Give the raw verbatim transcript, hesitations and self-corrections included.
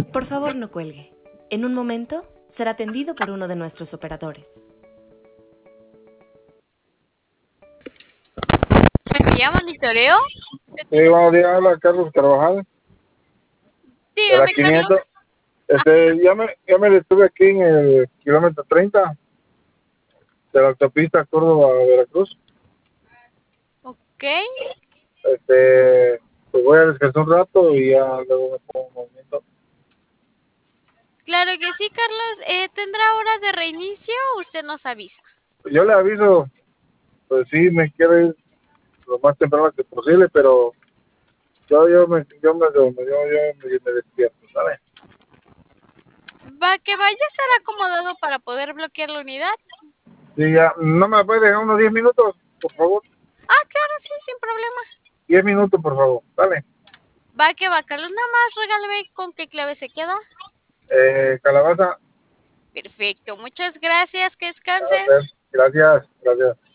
Por favor, no cuelgue. En un momento será atendido por uno de nuestros operadores. ¿Me llama monitoreo? Sí, buenos días, habla Carlos Carvajal, de la Dígame, quinientos. Carlos. Este, ya me, ya me detuve aquí en el kilómetro treinta de la autopista Córdoba-Veracruz. Ok. Este, pues voy a descansar un rato y ya luego me pongo en movimiento. Claro que sí, Carlos. Eh, ¿Tendrá horas de reinicio o usted nos avisa? Yo le aviso, pues sí, me quiero ir lo más temprano que posible, pero yo, yo me, yo me, yo, yo, yo me, me despierto, ¿sabes? Va, que vaya a estar acomodado para poder bloquear la unidad. Sí, ya, ¿no me puede dejar unos diez minutos, por favor? Ah, claro, sí, sin problema. diez minutos, por favor, ¿vale? Va, que va, Carlos. Nada más regáleme con qué clave se queda. Eh, calabaza. Perfecto. Muchas gracias. Que A descanse. ver, gracias, gracias.